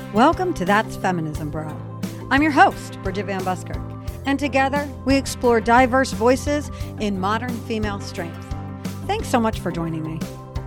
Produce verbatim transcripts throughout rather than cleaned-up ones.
Welcome to That's Feminism, Bro. I'm your host, Bridget Van Buskirk, and together we explore diverse voices in modern female strength. Thanks so much for joining me.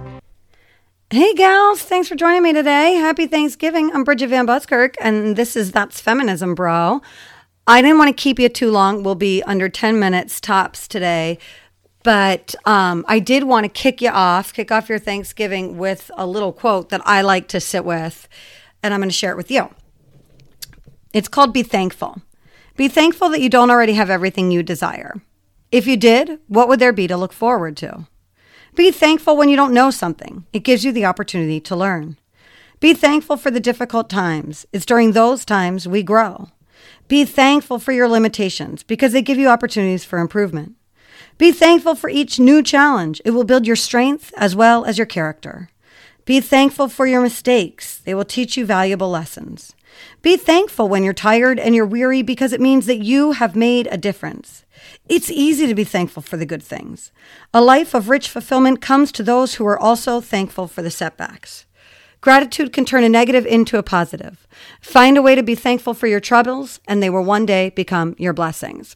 Hey gals, thanks for joining me today. Happy Thanksgiving. I'm Bridget Van Buskirk, and this is That's Feminism, Bro. I didn't want to keep you too long. We'll be under ten minutes tops today. But um, I did want to kick you off, kick off your Thanksgiving with a little quote that I like to sit with, and I'm going to share it with you. It's called Be Thankful. Be thankful that you don't already have everything you desire. If you did, what would there be to look forward to? Be thankful when you don't know something. It gives you the opportunity to learn. Be thankful for the difficult times. It's during those times we grow. Be thankful for your limitations because they give you opportunities for improvement. Be thankful for each new challenge. It will build your strength as well as your character. Be thankful for your mistakes. They will teach you valuable lessons. Be thankful when you're tired and you're weary because it means that you have made a difference. It's easy to be thankful for the good things. A life of rich fulfillment comes to those who are also thankful for the setbacks. Gratitude can turn a negative into a positive. Find a way to be thankful for your troubles, and they will one day become your blessings.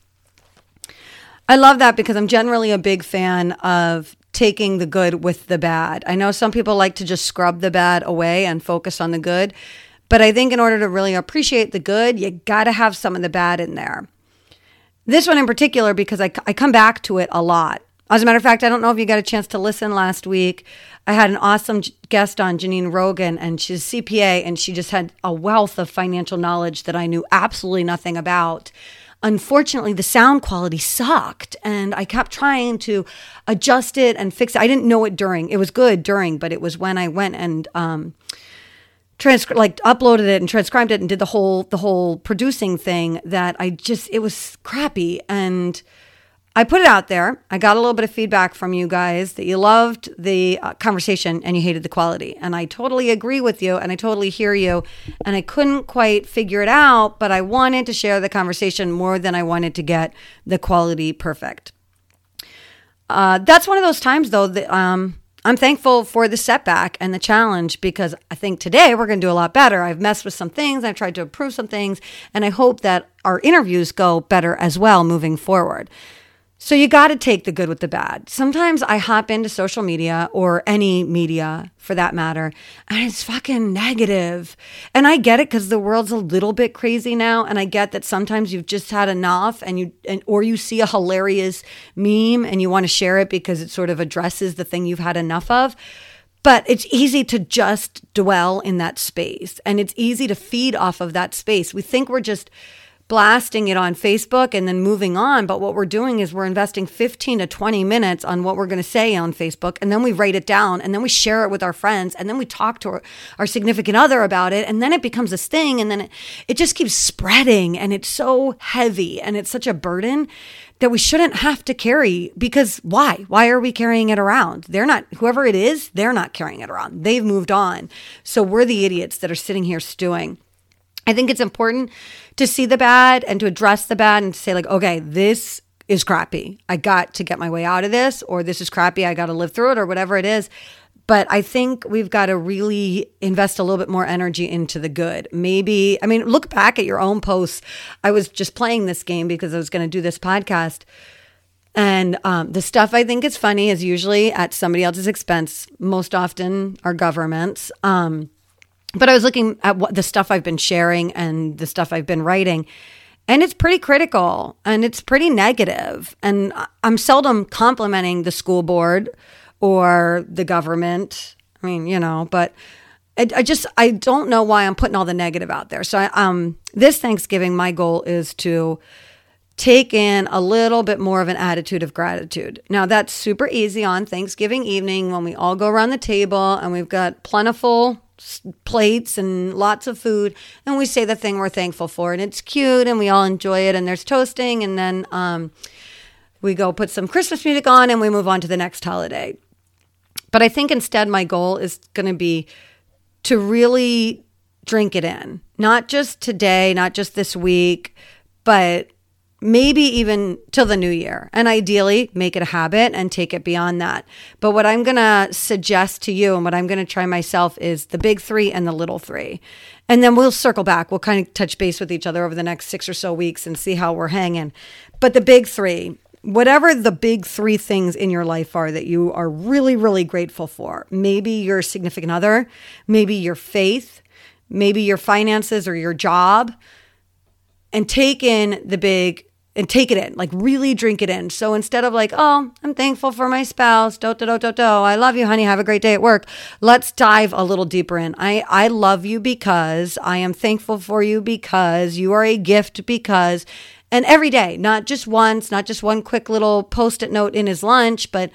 I love that because I'm generally a big fan of taking the good with the bad. I know some people like to just scrub the bad away and focus on the good, but I think in order to really appreciate the good, you got to have some of the bad in there. This one in particular, because I, I come back to it a lot. As a matter of fact, I don't know if you got a chance to listen last week. I had an awesome guest on, Janine Rogan, and she's a C P A, and she just had a wealth of financial knowledge that I knew absolutely nothing about. Unfortunately, the sound quality sucked, and I kept trying to adjust it and fix it. I didn't know it during. It was good during, but it was when I went and um, transcri- like uploaded it and transcribed it and did the whole the whole producing thing that I just, it was crappy. And I put it out there. I got a little bit of feedback from you guys that you loved the uh, conversation and you hated the quality. And I totally agree with you and I totally hear you. And I couldn't quite figure it out, but I wanted to share the conversation more than I wanted to get the quality perfect. Uh, that's one of those times, though, that um, I'm thankful for the setback and the challenge because I think today we're going to do a lot better. I've messed with some things. I've tried to improve some things. And I hope that our interviews go better as well moving forward. So you got to take the good with the bad. Sometimes I hop into social media or any media for that matter, and it's fucking negative. And I get it because the world's a little bit crazy now. And I get that sometimes you've just had enough and you, and, or you see a hilarious meme and you want to share it because it sort of addresses the thing you've had enough of. But it's easy to just dwell in that space and it's easy to feed off of that space. We think we're just blasting it on Facebook and then moving on. But what we're doing is we're investing fifteen to twenty minutes on what we're going to say on Facebook. And then we write it down and then we share it with our friends. And then we talk to our, our significant other about it. And then it becomes this thing. And then it, it just keeps spreading. And it's so heavy and it's such a burden that we shouldn't have to carry because why? Why are we carrying it around? They're not, whoever it is, they're not carrying it around. They've moved on. So we're the idiots that are sitting here stewing. I think it's important to see the bad and to address the bad and to say like, okay, this is crappy. I got to get my way out of this, or this is crappy. I got to live through it, or whatever it is. But I think we've got to really invest a little bit more energy into the good. Maybe, I mean, look back at your own posts. I was just playing this game because I was going to do this podcast. And um, the stuff I think is funny is usually at somebody else's expense, most often our governments. Um, But I was looking at what the stuff I've been sharing and the stuff I've been writing, and it's pretty critical and it's pretty negative. And I'm seldom complimenting the school board or the government. I mean, you know, but I, I just, I don't know why I'm putting all the negative out there. So I, um, this Thanksgiving, my goal is to take in a little bit more of an attitude of gratitude. Now, that's super easy on Thanksgiving evening when we all go around the table and we've got plentiful plates and lots of food, and we say the thing we're thankful for, and it's cute, and we all enjoy it, and there's toasting, and then um, we go put some Christmas music on, and we move on to the next holiday. But I think instead my goal is going to be to really drink it in, not just today, not just this week, but maybe even till the new year. And ideally, make it a habit and take it beyond that. But what I'm going to suggest to you and what I'm going to try myself is the big three and the little three. And then we'll circle back. We'll kind of touch base with each other over the next six or so weeks and see how we're hanging. But the big three, whatever the big three things in your life are that you are really, really grateful for, maybe your significant other, maybe your faith, maybe your finances or your job, and take in the big and take it in, like really drink it in. So instead of like, oh, I'm thankful for my spouse, do, do, do, do, do, I love you, honey, have a great day at work. Let's dive a little deeper in. I, I love you because I am thankful for you because you are a gift because, and every day, not just once, not just one quick little post-it note in his lunch, but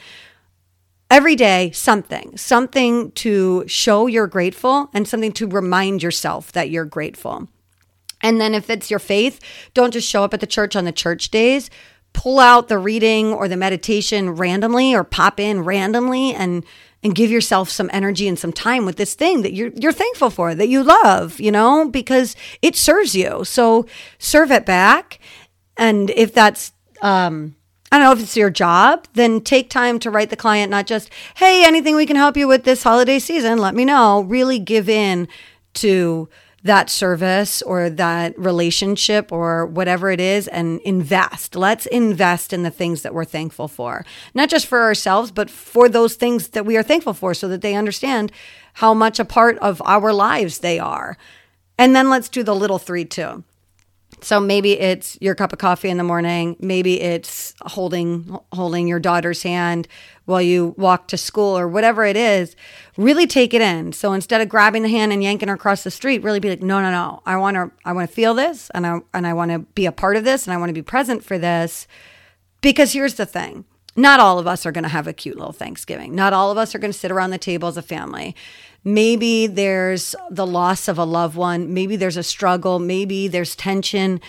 every day, something, something to show you're grateful and something to remind yourself that you're grateful. And then if it's your faith, don't just show up at the church on the church days. Pull out the reading or the meditation randomly or pop in randomly and and give yourself some energy and some time with this thing that you're you're thankful for, that you love, you know, because it serves you. So serve it back. And if that's, um, I don't know, if it's your job, then take time to write the client, not just, hey, anything we can help you with this holiday season, let me know. Really give in to that service or that relationship or whatever it is and invest. Let's invest in the things that we're thankful for, not just for ourselves, but for those things that we are thankful for so that they understand how much a part of our lives they are. And then let's do the little three too. So maybe it's your cup of coffee in the morning. Maybe it's holding holding your daughter's hand while you walk to school or whatever it is. Really take it in. So instead of grabbing the hand and yanking her across the street, really be like, no, no, no. I want to I want to feel this and I and I want to be a part of this and I want to be present for this. Because here's the thing. Not all of us are going to have a cute little Thanksgiving. Not all of us are going to sit around the table as a family. Maybe there's the loss of a loved one. Maybe there's a struggle. Maybe there's tension.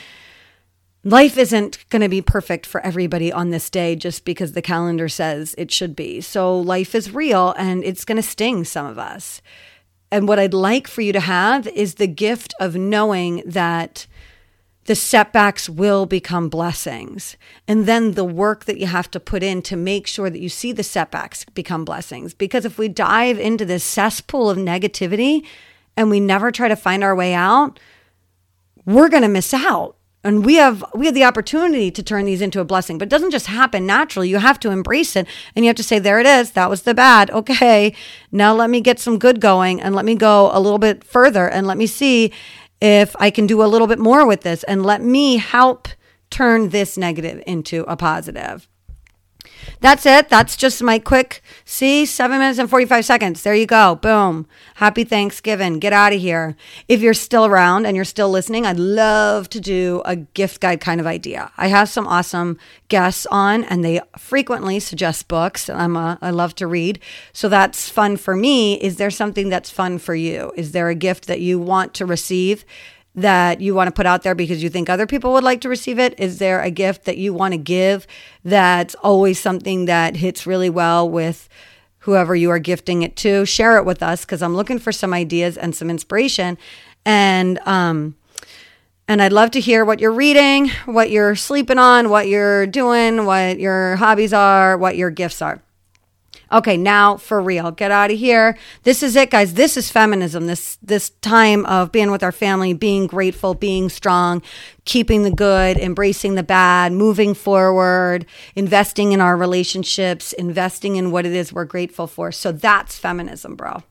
Life isn't going to be perfect for everybody on this day just because the calendar says it should be. So life is real and it's going to sting some of us. And what I'd like for you to have is the gift of knowing that the setbacks will become blessings. And then the work that you have to put in to make sure that you see the setbacks become blessings. Because if we dive into this cesspool of negativity and we never try to find our way out, we're going to miss out. And we have we have the opportunity to turn these into a blessing. But it doesn't just happen naturally. You have to embrace it. And you have to say, there it is. That was the bad. Okay, now let me get some good going. And let me go a little bit further. And let me see if I can do a little bit more with this, and let me help turn this negative into a positive. That's it. That's just my quick, see, seven minutes and forty-five seconds. There you go. Boom. Happy Thanksgiving. Get out of here. If you're still around and you're still listening, I'd love to do a gift guide kind of idea. I have some awesome guests on and they frequently suggest books. I'm a, I love to read. So that's fun for me. Is there something that's fun for you? Is there a gift that you want to receive that you want to put out there because you think other people would like to receive it? Is there a gift that you want to give that's always something that hits really well with whoever you are gifting it to? Share it with us because I'm looking for some ideas and some inspiration. And um, and I'd love to hear what you're reading, what you're sleeping on, what you're doing, what your hobbies are, what your gifts are. Okay, now for real, get out of here. This is it, guys. This is feminism. This this time of being with our family, being grateful, being strong, keeping the good, embracing the bad, moving forward, investing in our relationships, investing in what it is we're grateful for. So that's feminism, bro.